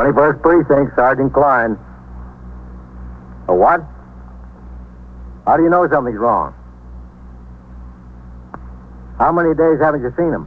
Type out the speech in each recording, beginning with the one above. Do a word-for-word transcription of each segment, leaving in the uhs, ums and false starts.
twenty-first Precinct, Sergeant Klein. A what? How do you know something's wrong? How many days haven't you seen him?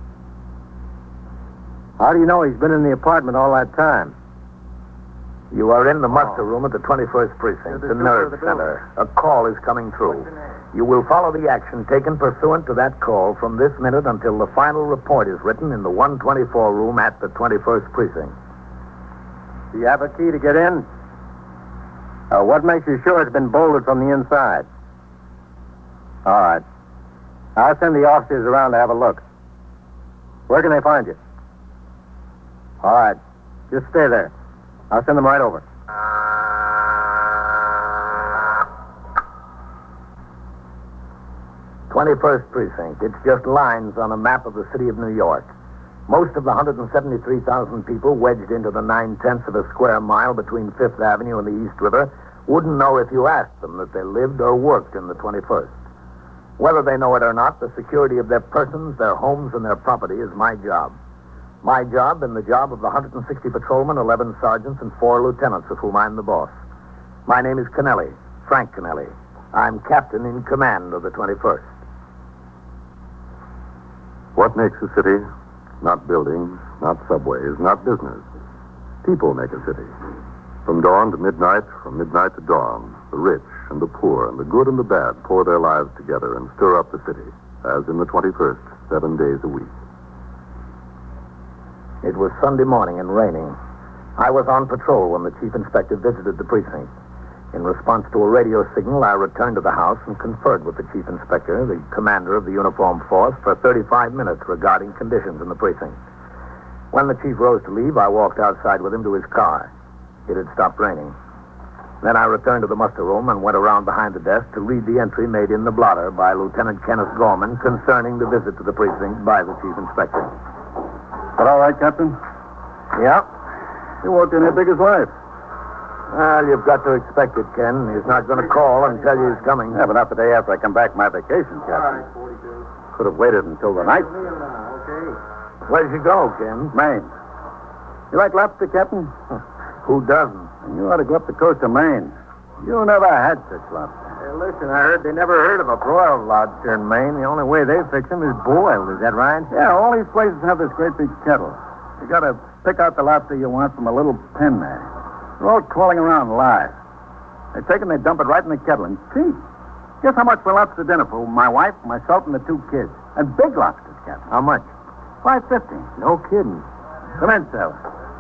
How do you know he's been in the apartment all that time? You are in the muster room at the twenty-first Precinct, the nerve center. A call is coming through. You will follow the action taken pursuant to that call from this minute until the final report is written in the one twenty-four room at the twenty-first Precinct. Do you have a key to get in? Uh, what makes you sure it's been bolted from the inside? All right. I'll send the officers around to have a look. Where can they find you? All right. Just stay there. I'll send them right over. twenty-first Precinct. It's just lines on a map of the city of New York. Most of the one hundred seventy-three thousand people wedged into the nine-tenths of a square mile between Fifth Avenue and the East River wouldn't know if you asked them that they lived or worked in the twenty-first. Whether they know it or not, the security of their persons, their homes, and their property is my job. My job and the job of the one hundred sixty patrolmen, eleven sergeants, and four lieutenants, of whom I'm the boss. My name is Kennelly, Frank Kennelly. I'm captain in command of the twenty-first. What makes a city? Not buildings, not subways, not business. People make a city. From dawn to midnight, from midnight to dawn, the rich and the poor and the good and the bad pour their lives together and stir up the city, as in the twenty-first, seven days a week. It was Sunday morning and raining. I was on patrol when the chief inspector visited the precinct. In response to a radio signal, I returned to the house and conferred with the chief inspector, the commander of the uniformed force, for thirty-five minutes regarding conditions in the precinct. When the chief rose to leave, I walked outside with him to his car. It had stopped raining. Then I returned to the muster room and went around behind the desk to read the entry made in the blotter by Lieutenant Kenneth Gorman concerning the visit to the precinct by the chief inspector. But all right, Captain? Yeah? You walked in here big as life. Well, you've got to expect it, Ken. He's not going to call and tell you he's coming. Yeah, but not the day after I come back from my vacation, Captain. Could have waited until the night. Where'd you go, Ken? Maine. You like lobster, Captain? Who doesn't? And you ought to go up the coast of Maine. You never had such lobster. Hey, listen, I heard they never heard of a broiled lobster in Maine. The only way they fix them is boiled. Is that right? Yeah, all these places have this great big kettle. You got to pick out the lobster you want from a little pin there. They're all crawling around live. They take and they dump it right in the kettle and cheap. Guess how much for lobster dinner for my wife, myself, and the two kids? And big lobsters, Captain. How much? Five fifty. No kidding. Come in, sailor.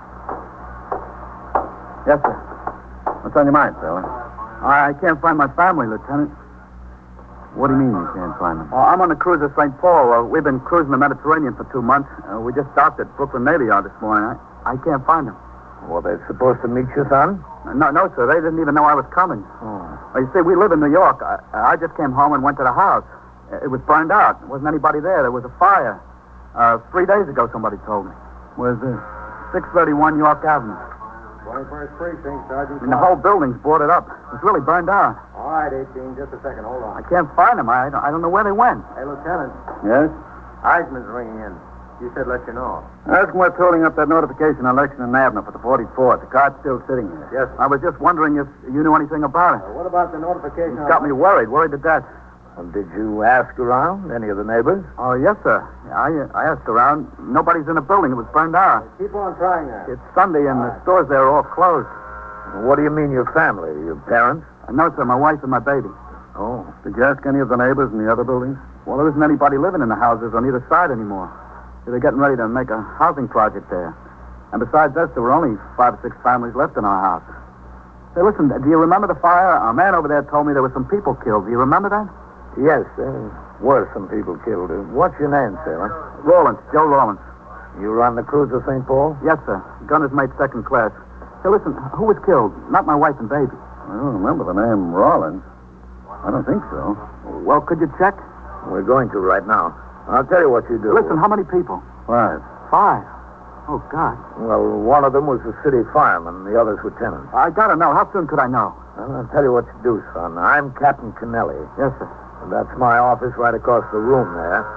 Yes, sir. What's on your mind, sailor? I can't find my family, Lieutenant. What do you mean you can't find them? Oh, I'm on the cruiser Saint Paul. Uh, we've been cruising the Mediterranean for two months. Uh, we just docked at Brooklyn Navy Yard this morning. I, I can't find them. Well, they're supposed to meet you, son? No, no, sir. They didn't even know I was coming. Oh. Well, you see, we live in New York. I, I just came home and went to the house. It was burned out. There wasn't anybody there. There was a fire. Uh, three days ago, somebody told me. Where's this? six thirty-one York Avenue. twenty-first Precinct, Sergeant. And the whole building's boarded up. It was really burned out. All right, eighteen, just a second. Hold on. I can't find them. I don't, I don't know where they went. Hey, Lieutenant. Yes? Eisman's ringing in. You said let you know. Ask him what's holding up that notification on Lexington Avenue for the forty-fourth. The car's still sitting here. Yes. I was just wondering if you knew anything about it. Uh, what about the notification? It's got me worried, worried to death. And did you ask around? Any of the neighbors? Oh, yes, sir. I, I asked around. Nobody's in the building. It was burned out. Keep on trying that. It's Sunday, and the stores there are all closed. What do you mean, your family? Your parents? Uh, no, sir, my wife and my baby. Oh. Did you ask any of the neighbors in the other buildings? Well, there isn't anybody living in the houses on either side anymore. They're getting ready to make a housing project there. And besides us, there were only five or six families left in our house. Hey, listen, do you remember the fire? A man over there told me there were some people killed. Do you remember that? Yes, there were some people killed. Uh, What's your name, sailor? Rawlins, Joe Rawlins. You run the cruiser Saint Paul? Yes, sir. Gunner's mate second class. Hey, listen, who was killed? Not my wife and baby. I don't remember the name Rawlins. I don't think so. Well, could you check? We're going to right now. I'll tell you what you do. Listen, how many people? Five. Five. Oh, God. Well, one of them was a city fireman. The other's lieutenant. I gotta know. How soon could I know? Well, I'll tell you what to do, son. I'm Captain Kennelly. Yes, sir. And that's my office right across the room there.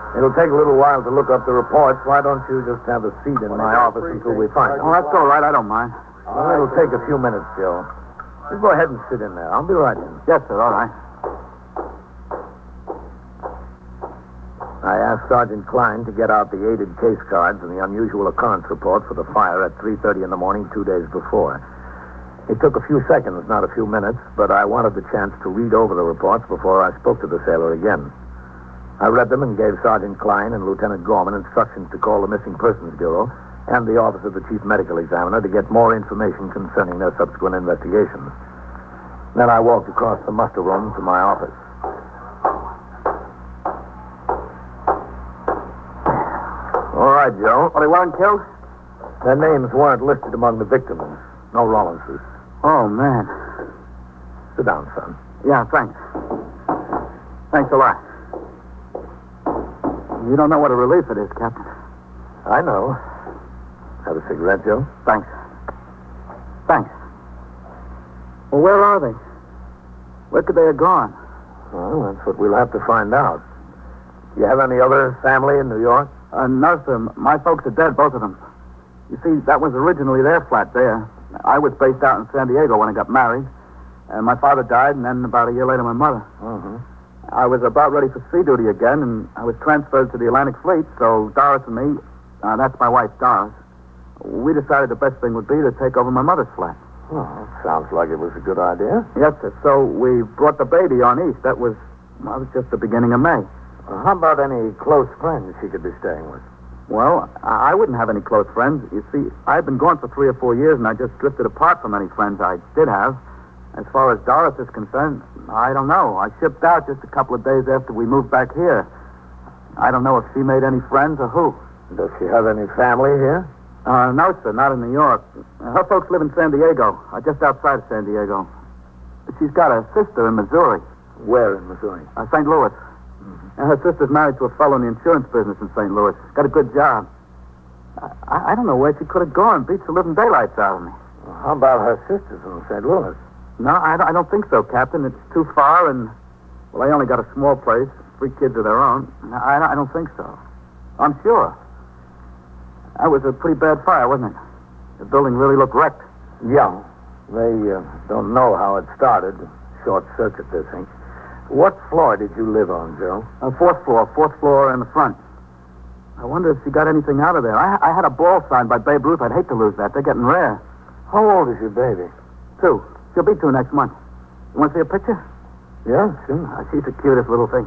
It'll take a little while to look up the reports. Why don't you just have a seat in my office until we find Oh, it? that's all right. I don't mind. Well, it'll take a few minutes, Joe. You go ahead and sit in there. I'll be right in. Yes, sir. All right. I asked Sergeant Klein to get out the aided case cards and the unusual occurrence report for the fire at three thirty in the morning two days before. It took a few seconds, not a few minutes, but I wanted the chance to read over the reports before I spoke to the sailor again. I read them and gave Sergeant Klein and Lieutenant Gorman instructions to call the Missing Persons Bureau and the Office of the Chief Medical Examiner to get more information concerning their subsequent investigations. Then I walked across the muster room to my office. All right, Joe. Well, they weren't killed? Their names weren't listed among the victims. No Rollinses. Oh, man. Sit down, son. Yeah, thanks. Thanks a lot. You don't know what a relief it is, Captain. I know. Have a cigarette, Joe? Thanks. Thanks. Well, where are they? Where could they have gone? Well, that's what we'll have to find out. You have any other family in New York? Uh, no, sir. My folks are dead, both of them. You see, that was originally their flat there. I was based out in San Diego when I got married. And my father died, and then about a year later, my mother. Mm-hmm. I was about ready for sea duty again, and I was transferred to the Atlantic Fleet, so Doris and me, uh, that's my wife, Doris, we decided the best thing would be to take over my mother's flat. Well, sounds like it was a good idea. Yes, sir. So we brought the baby on east. That was, well, it was just the beginning of May. Well, how about any close friends she could be staying with? Well, I I wouldn't have any close friends. You see, I've been gone for three or four years, and I just drifted apart from any friends I did have. As far as Doris is concerned, I don't know. I shipped out just a couple of days after we moved back here. I don't know if she made any friends or who. Does she have any family here? Uh, no, sir, not in New York. Her folks live in San Diego, uh, just outside of San Diego. She's got a sister in Missouri, Where in Missouri? uh, Saint Louis. And her sister's married to a fellow in the insurance business in Saint Louis. Got a good job. I, I, I don't know where she could have gone. Beats the living daylights out of me. Well, how about her sisters in Saint Louis? No, I, don't- I don't think so, Captain. It's too far, and, well, they only got a small place, three kids of their own. No, I, I don't think so. I'm sure. That was a pretty bad fire, wasn't it? The building really looked wrecked. Yeah. They uh, don't know how it started. Short circuit, they think. What floor did you live on, Joe? Uh, fourth floor, fourth floor in the front. I wonder if she got anything out of there. I, I had a ball signed by Babe Ruth. I'd hate to lose that. They're getting rare. How old is your baby? Two. She'll be two next month. You want to see a picture? Yeah, sure. Uh, she's the cutest little thing.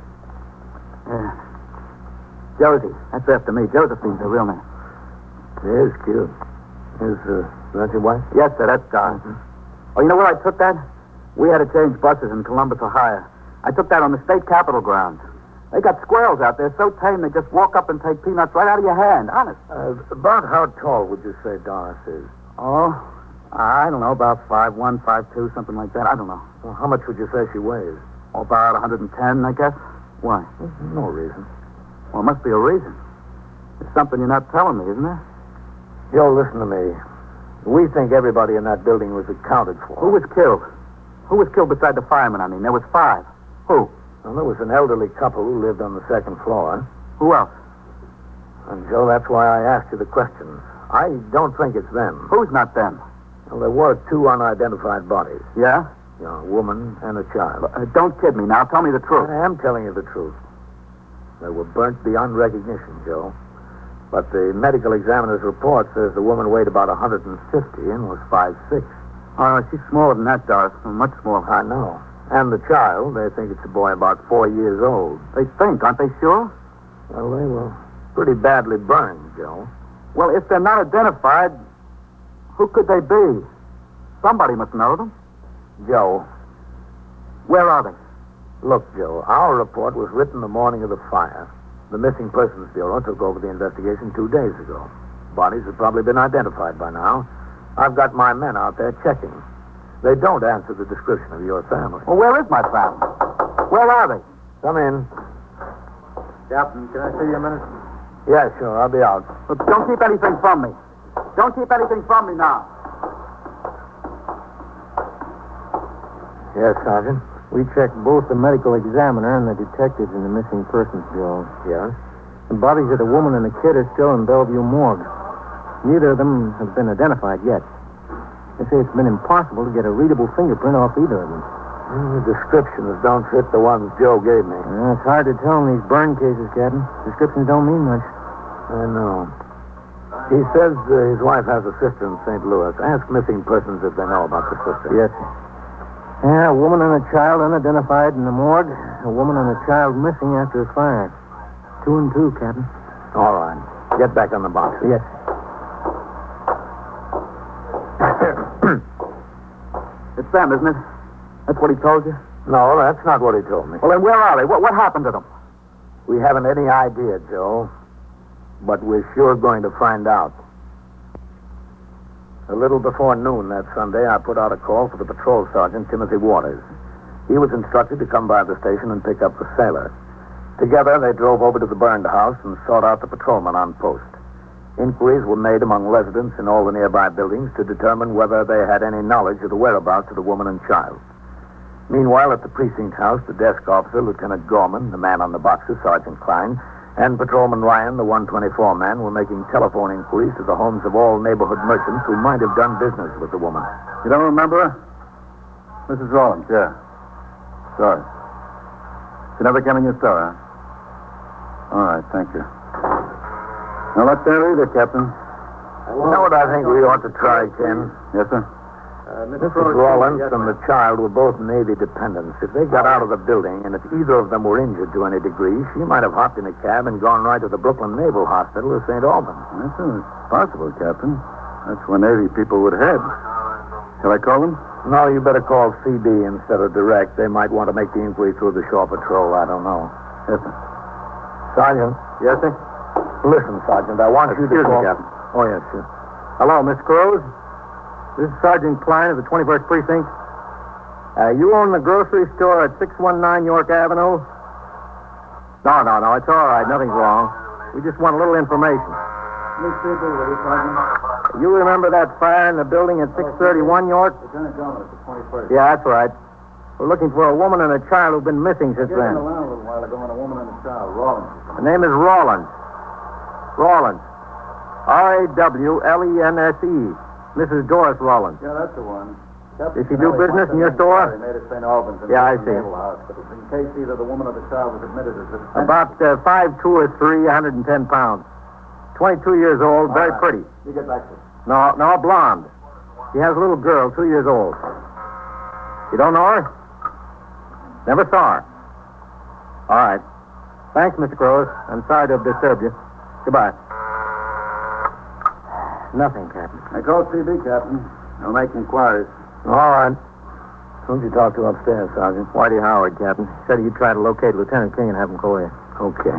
Yeah. Josie. That's after me. Josephine's her real name. She is cute. Is uh, that your wife? Yes, sir. That's Doris. Oh, you know where I took that? We had to change buses in Columbus, Ohio. I took that on the state capitol grounds. They got squirrels out there so tame they just walk up and take peanuts right out of your hand. Honest. Uh, about how tall would you say Doris is? Oh, I don't know, about five one, five two, something like that. I don't know. Well, how much would you say she weighs? Oh, about one hundred ten, I guess. Why? No reason. Well, it must be a reason. It's something you're not telling me, isn't there? Joe, listen to me. We think everybody in that building was accounted for. Who was killed? Who was killed beside the fireman, I mean? There was five. Who? Well, there was an elderly couple who lived on the second floor. Who else? And, Joe, that's why I asked you the questions. I don't think it's them. Who's not them? Well, there were two unidentified bodies. Yeah? You know, a woman and a child. Uh, don't kid me now. Tell me the truth. I am telling you the truth. They were burnt beyond recognition, Joe. But the medical examiner's report says the woman weighed about one hundred fifty and was five six. Oh, she's smaller than that, Doris. Much smaller. I know. And the child, they think it's a boy about four years old. They think, aren't they sure? Well, they were pretty badly burned, Joe. Well, if they're not identified, who could they be? Somebody must know them. Joe, Where are they? look, Joe, our report was written the morning of the fire. The Missing Persons Bureau took over the investigation two days ago. Bodies have probably been identified by now. I've got my men out there checking. They don't answer the description of your family. Well, where is my family? Where are they? Come in. Captain, can I see you a minute? Yeah, sure. I'll be out. Look, don't keep anything from me. Don't keep anything from me now. Yes, Sergeant. We checked both the medical examiner and the detectives in the missing persons bureau. Yeah? The bodies of the woman and the kid are still in Bellevue morgue. Neither of them have been identified yet. They say it's been impossible to get a readable fingerprint off either of them. Mm, the descriptions don't fit the ones Joe gave me. Uh, it's hard to tell in these burn cases, Captain. Descriptions don't mean much. I know. He says uh, his wife has a sister in Saint Louis. Ask missing persons if they know about the sister. Yes, sir. Yeah, a woman and a child unidentified in the morgue. A woman and a child missing after a fire. Two and two, Captain. All right. Get back on the box. Yes. It's them, isn't it? That's what he told you? No, that's not what he told me. Well, then where are they? What, what happened to them? We haven't any idea, Joe. But we're sure going to find out. A little before noon that Sunday, I put out a call for the patrol sergeant, Timothy Waters. He was instructed to come by the station and pick up the sailor. Together, they drove over to the burned house and sought out the patrolman on post. Inquiries were made among residents in all the nearby buildings to determine whether they had any knowledge of the whereabouts of the woman and child. Meanwhile, at the precinct house, the desk officer, Lieutenant Gorman, the man on the boxes, Sergeant Klein, and Patrolman Ryan, the one twenty-four man, were making telephone inquiries to the homes of all neighborhood merchants who might have done business with the woman. You don't remember her? Missus Rollins, yeah. Sorry. She never came in your store, huh? All right, thank you. Now, not there either, Captain. You know what I think we ought to try, Ken? Yes, sir? Uh, Missus Rollins and the child were both Navy dependents. If they got out of the building, and if either of them were injured to any degree, she might have hopped in a cab and gone right to the Brooklyn Naval Hospital or Saint Albans. That's uh, possible, Captain. That's where Navy people would head. Shall I call them? No, you better call C B instead of direct. They might want to make the inquiry through the shore patrol. I don't know. Yes, sir. Sergeant. Yes, sir? Listen, Sergeant, I want you to Excuse me, call... Captain. Oh, yes, sir. Hello, Miss Cruz. This is Sergeant Klein of the twenty-first Precinct. Uh, you own the grocery store at six one nine York Avenue? No, no, no. It's all right. Nothing's wrong. We just want a little information. Miss C B, will you, Sergeant? You remember that fire in the building at six thirty-one York? Lieutenant Gorman at the twenty-first. Yeah, that's right. We're looking for a woman and a child who've been missing since then. around a little while ago on a woman and a child, Rollins. The name is Rawlins. Rawlins. R A W L E N S E. Missus Doris Rawlins. Yeah, that's the one. Did she do business in your store? They made at Saint Albans in Yeah, I the see. Naval Hospital. In case either the woman or the child was admitted as a... About uh, five two or three, one hundred ten pounds. twenty-two years old, very All right. pretty. You get back to it. No, no, blonde. She has a little girl, two years old. You don't know her? Never saw her. All right. Thanks, Mister Cruz. I'm sorry to have disturbed you. Goodbye. Nothing, Captain. I called C B, Captain. I'll make inquiries. All right. Who'd you talk to upstairs, Sergeant? Whitey Howard, Captain. Said you'd try to locate Lieutenant King and have him call you. Okay.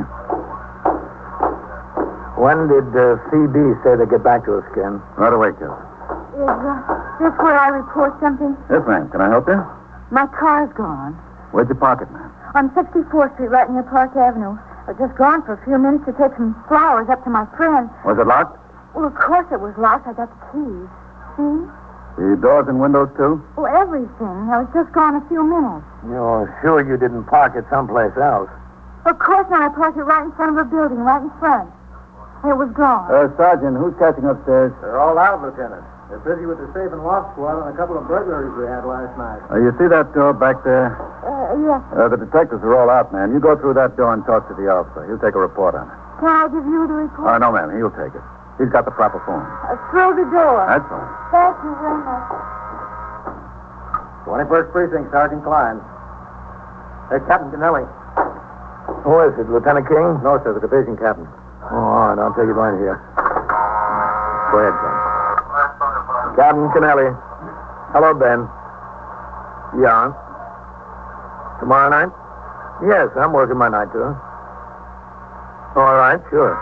When did uh, C B say they'd get back to us, Ken? Right away, Captain. Is uh, this where I report something? Yes, ma'am. Can I help you? My car's gone. Where'd you park it, ma'am? On sixty-fourth Street, right near Park Avenue. I was just gone for a few minutes to take some flowers up to my friend. Was it locked? Well, of course it was locked. I got the keys. See? The doors and windows, too? Well, everything. I was just gone a few minutes. You're sure you didn't park it someplace else? Of course not. I parked it right in front of a building, right in front. It was gone. Uh, Sergeant, who's catching upstairs? They're all out, Lieutenant. They're busy with the safe and lock squad on a couple of burglaries we had last night. Uh, you see that door back there? Uh, yes. Uh, the detectives are all out, man. You go through that door and talk to the officer. He'll take a report on it. Can I give you the report? Oh, no, ma'am. He'll take it. He's got the proper form. Uh, through the door. That's all. Thank you very much. twenty-first Precinct, Sergeant Klein. Hey, Captain Kennelly. Who is it, Lieutenant King? No, sir, the division captain. Oh, all right. I'll take it right here. Go ahead, Ken. Captain Kennelly. Hello, Ben. Yeah. Tomorrow night? Yes, I'm working my night, too. All right, sure.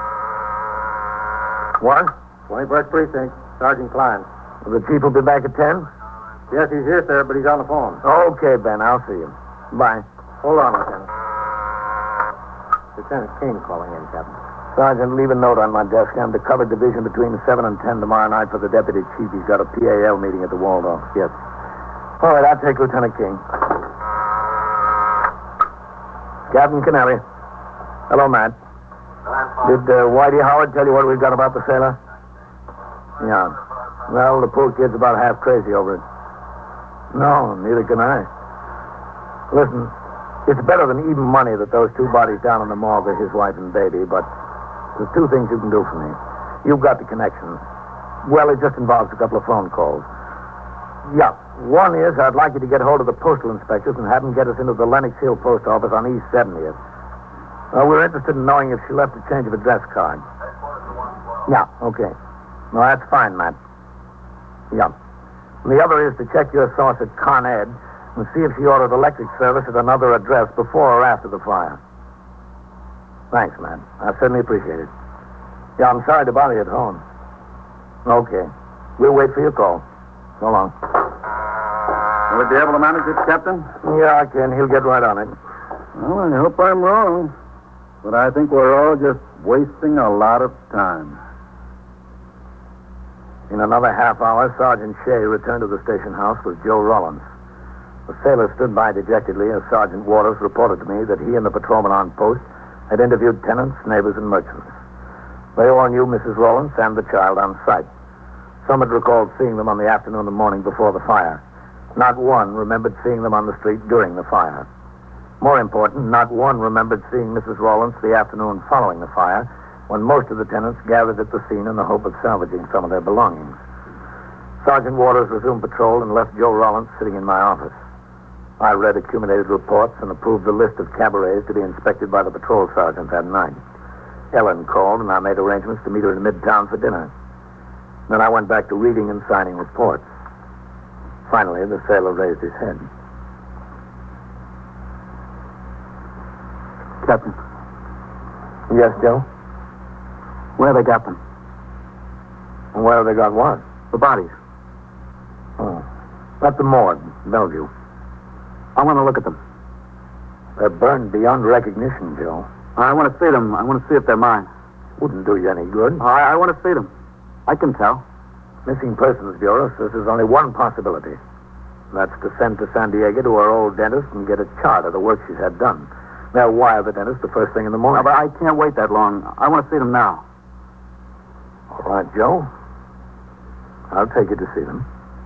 What? twenty-first Precinct, Sergeant Klein. The chief will be back at ten? Yes, he's here, sir, but he's on the phone. Okay, Ben. I'll see you. Bye. Hold on, Lieutenant. Lieutenant King calling in, Captain. Sergeant, leave a note on my desk. I'm to cover division between seven and ten tomorrow night for the deputy chief. He's got a P A L meeting at the Waldorf. Yes. All right, I'll take Lieutenant King. Captain Kennelly. Hello, Matt. Did uh, Whitey Howard tell you what we've got about the sailor? Yeah. Well, the poor kid's about half crazy over it. No, neither can I. Listen, it's better than even money that those two bodies down in the morgue are his wife and baby, but there's two things you can do for me. You've got the connections. Well, it just involves a couple of phone calls. Yeah. One is I'd like you to get hold of the postal inspectors and have them get us into the Lenox Hill post office on East seventieth. Uh, we're interested in knowing if she left a change of address card. Yeah, okay. No, that's fine, Matt. Yeah. And the other is to check your source at Con Ed and see if she ordered electric service at another address before or after the fire. Thanks, Matt. I certainly appreciate it. Yeah, I'm sorry to bother you at home. Okay. We'll wait for your call. So long. Will you be able to manage it, Captain? Yeah, I can. He'll get right on it. Well, I hope I'm wrong. But I think we're all just wasting a lot of time. In another half hour, Sergeant Shea returned to the station house with Joe Rollins. The sailor stood by dejectedly as Sergeant Waters reported to me that he and the patrolman on post had interviewed tenants, neighbors, and merchants. They all knew Missus Rollins and the child on sight. Some had recalled seeing them on the afternoon and morning before the fire. Not one remembered seeing them on the street during the fire. More important, not one remembered seeing Missus Rollins the afternoon following the fire, when most of the tenants gathered at the scene in the hope of salvaging some of their belongings. Sergeant Waters resumed patrol and left Joe Rollins sitting in my office. I read accumulated reports and approved the list of cabarets to be inspected by the patrol sergeant that night. Ellen called, and I made arrangements to meet her in Midtown for dinner. Then I went back to reading and signing reports. Finally, the sailor raised his head. Captain. Yes, Joe? Where they got them? And where have they got what? The bodies. Oh. At the morgue, Bellevue. I want to look at them. They're burned beyond recognition, Joe. I want to see them. I want to see if they're mine. Wouldn't do you any good. I, I want to see them. I can tell. Missing Persons Bureau says there's only one possibility. That's to send to San Diego to her old dentist and get a chart of the work she's had done. They'll wire the dentist the first thing in the morning. No, but I can't wait that long. I want to see them now. All right, Joe. I'll take you to see them.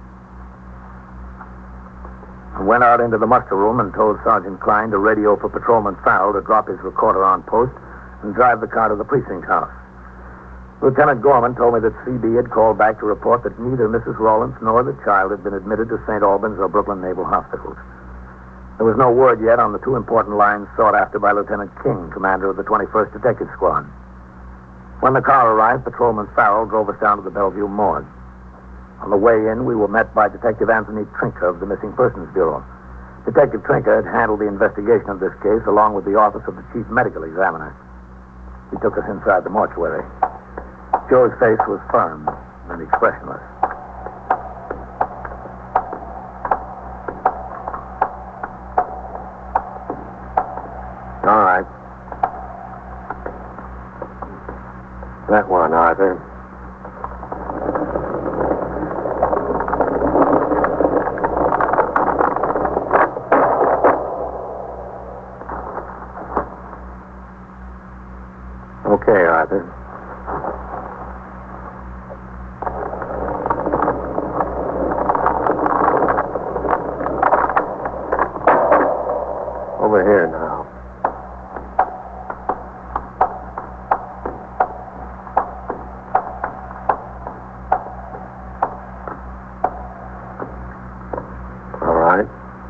I went out into the muster room and told Sergeant Klein to radio for Patrolman Farrell to drop his recorder on post and drive the car to the precinct house. Lieutenant Gorman told me that C B had called back to report that neither Missus Rollins nor the child had been admitted to Saint Albans or Brooklyn Naval Hospitals. There was no word yet on the two important lines sought after by Lieutenant King, commander of the twenty-first Detective Squad. When the car arrived, Patrolman Farrell drove us down to the Bellevue morgue. On the way in, we were met by Detective Anthony Trinker of the Missing Persons Bureau. Detective Trinker had handled the investigation of this case along with the office of the Chief Medical Examiner. He took us inside the mortuary. Joe's face was firm and expressionless. All right. That one, Arthur. Okay, Arthur. Over here now. All right.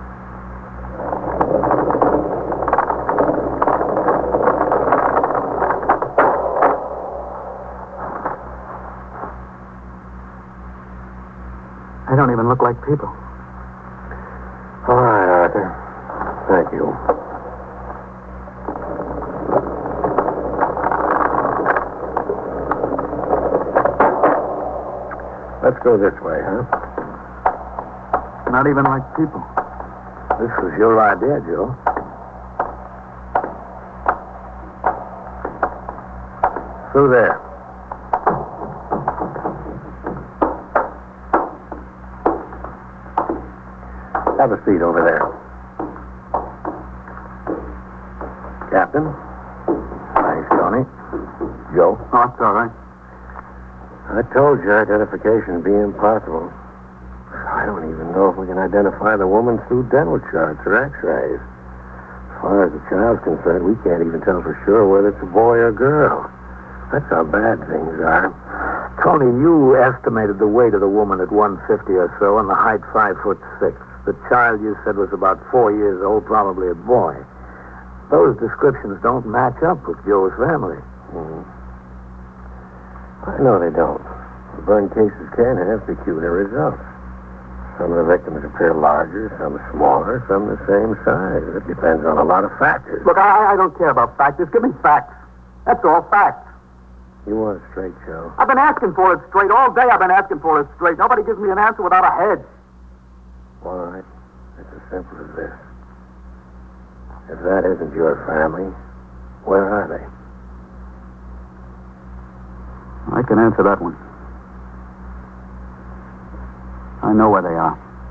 They don't even look like people. All right, Arthur. Thank you. Let's go this way, huh? Not even like people. This was your idea, Joe. Through there. Have a seat over there. Captain. Thanks, Tony. Joe? Oh, it's all right. I told you identification would be impossible. I don't even know if we can identify the woman through dental charts or x-rays. As far as the child's concerned, we can't even tell for sure whether it's a boy or girl. That's how bad things are. Tony, you estimated the weight of the woman at one fifty or so and the height five foot six. The child you said was about four years old, probably a boy. Those descriptions don't match up with Joe's family. Mm. I know they don't. The burn cases can have peculiar results. Some of the victims appear larger, some smaller, some the same size. It depends on a lot of factors. Look, I, I don't care about facts. Just give me facts. That's all, facts. You want it straight, Joe? I've been asking for it straight. All day I've been asking for it straight. Nobody gives me an answer without a head. All right. It's as simple as this. If that isn't your family, where are they? I can answer that one. I know where they are.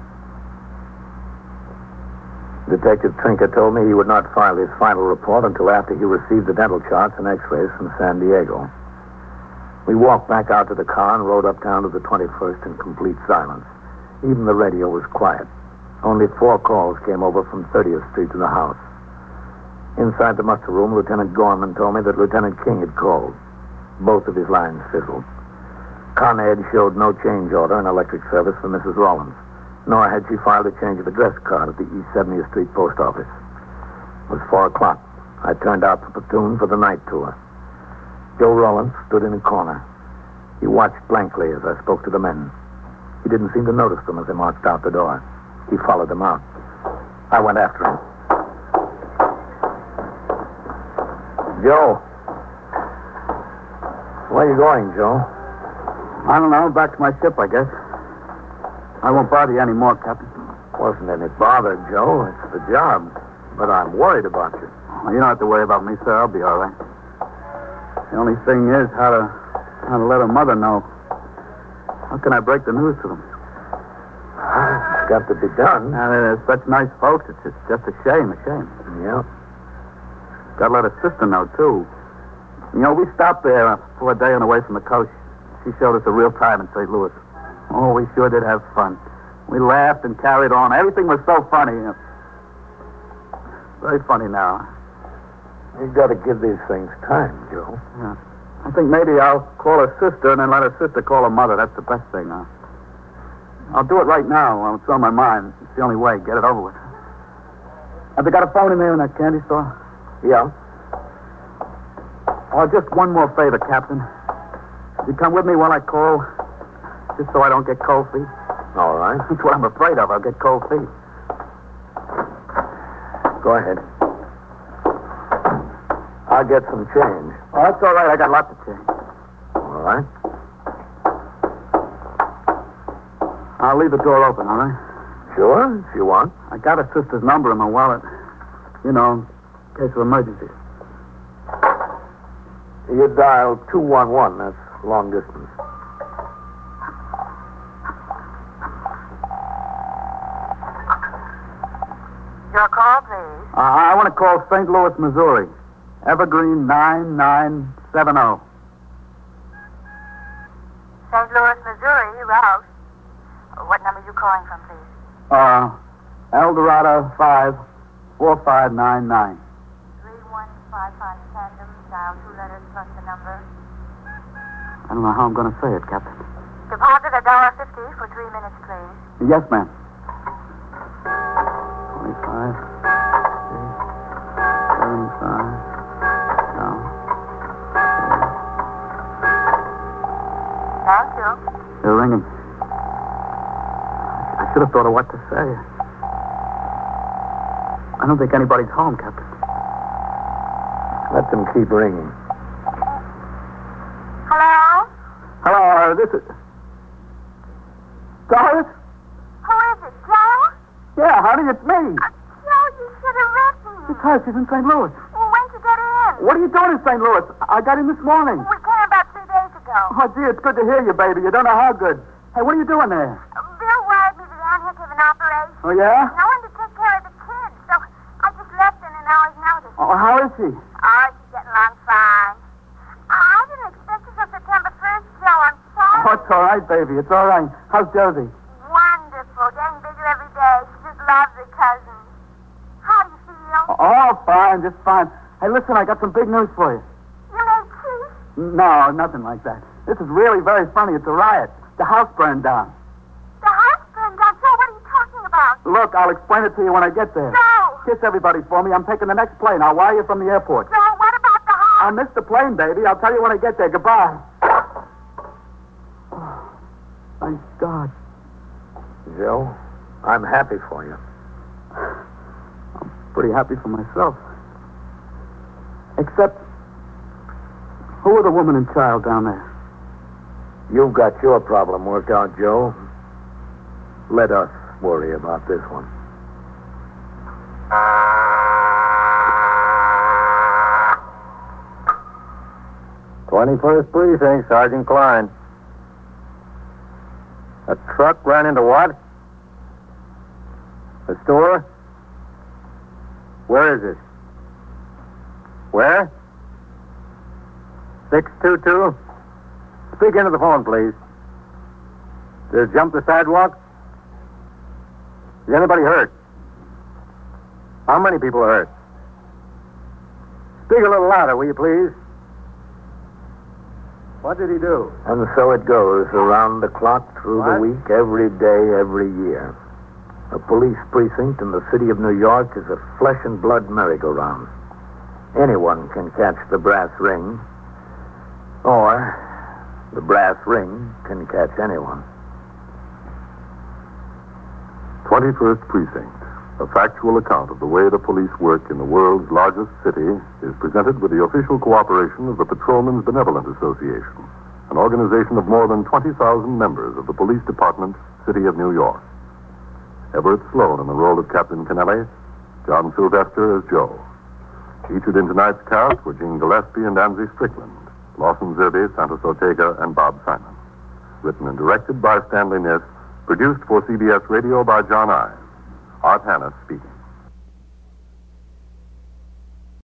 Detective Trinker told me he would not file his final report until after he received the dental charts and x-rays from San Diego. We walked back out to the car and rode uptown to the twenty-first in complete silence. Even the radio was quiet. Only four calls came over from thirtieth Street to the house. Inside the muster room, Lieutenant Gorman told me that Lieutenant King had called. Both of his lines fizzled. Con Ed showed no change order in electric service for Missus Rollins, nor had she filed a change of address card at the East seventieth Street post office. It was four o'clock. I turned out the platoon for the night tour. Joe Rollins stood in a corner. He watched blankly as I spoke to the men. He didn't seem to notice them as I marched out the door. He followed them out. I went after him. Joe. Where are you going, Joe? I don't know. Back to my ship, I guess. I won't bother you anymore, Captain. Wasn't any bother, Joe. It's the job. But I'm worried about you. Well, you don't have to worry about me, sir. I'll be all right. The only thing is how to how to let her mother know. How can I break the news to them? It's got to be done. Now, they're such nice folks. It's just, just a shame, a shame. Yeah. Got to let her sister know, too. You know, we stopped there for a day on the way from the coast. She showed us a real time in Saint Louis. Oh, we sure did have fun. We laughed and carried on. Everything was so funny. Very funny now. You've got to give these things time, Joe. Yeah. I think maybe I'll call her sister and then let her sister call her mother. That's the best thing. Uh, I'll do it right now while it's on my mind. It's the only way. Get it over with. Have they got a phone in there in that candy store? Yeah. Oh, just one more favor, Captain. You come with me while I call, just so I don't get cold feet. All right. That's what I'm afraid of. I'll get cold feet. Go ahead. I'll get some change. Oh, that's all right. I got lots of change. All right. I'll leave the door open, all right? Sure, if you want. I got a sister's number in my wallet. You know, in case of emergency. You dial two one one. That's long distance. Your call, please. Uh, I want to call Saint Louis, Missouri. Evergreen nine nine seven zero. Saint Louis, Missouri, route. What number are you calling from, please? Uh, El Dorado five four five nine nine. three one five five tandem, dial two letters plus the number. I don't know how I'm going to say it, Captain. Deposit a dollar fifty for three minutes, please. Yes, ma'am. Twenty-five. Seventy-five. No. Thank you. They're ringing. I should have thought of what to say. I don't think anybody's home, Captain. Let them keep ringing. Hello? Hello, uh, this is... Doris? Who is it, Joe? Yeah, honey, it's me. Uh, Joe, you should have written me. It's her. She's in Saint Louis. Well, when'd you get in? What are you doing in Saint Louis? I got in this morning. We came about three days ago. Oh, gee, it's good to hear you, baby. You don't know how good. Hey, what are you doing there? Uh, Bill wired me that Ann had to have an operation. Oh, yeah? No one to take care of the kids, so I just left in an hour's notice. Oh, how is she? Oh, she's getting along fine. I didn't expect you till September first, Joe. I'm sorry. Oh, it's all right, baby. It's all right. How's Josie? Wonderful. Getting bigger every day. She just loves her cousin. How do you feel? Oh, fine, just fine. Hey, listen, I got some big news for you. You made peace? No, nothing like that. This is really very funny. It's a riot. The house burned down. The house burned down. Joe, what are you talking about? Look, I'll explain it to you when I get there. Joe! Kiss everybody for me. I'm taking the next plane. I'll wire you from the airport. Joe, what about the house? I missed the plane, baby. I'll tell you when I get there. Goodbye. Oh, thank God. Joe, I'm happy for you. I'm pretty happy for myself. Except, who are the woman and child down there? You've got your problem worked out, Joe. Let us worry about this one. twenty-first Precinct, Sergeant Klein. A truck ran into what? A store? Where is it? Where? six two two? Speak into the phone, please. Did it jump the sidewalk? Is anybody hurt? How many people are hurt? Speak a little louder, will you, please? What did he do? And so it goes, around the clock, through What? the week, every day, every year. A police precinct in the city of New York is a flesh and blood merry-go-round. Anyone can catch the brass ring, or the brass ring can catch anyone. twenty-first Precinct, a factual account of the way the police work in the world's largest city, is presented with the official cooperation of the Patrolmen's Benevolent Association, an organization of more than twenty thousand members of the Police Department, City of New York. Everett Sloan in the role of Captain Kennelly, John Sylvester as Joe. Featured in tonight's cast were Jean Gillespie and Angie Strickland, Lawson Zerbe, Santos Ortega, and Bob Simon. Written and directed by Stanley Niss, produced for C B S Radio by John Ives. Art Hannes speaking.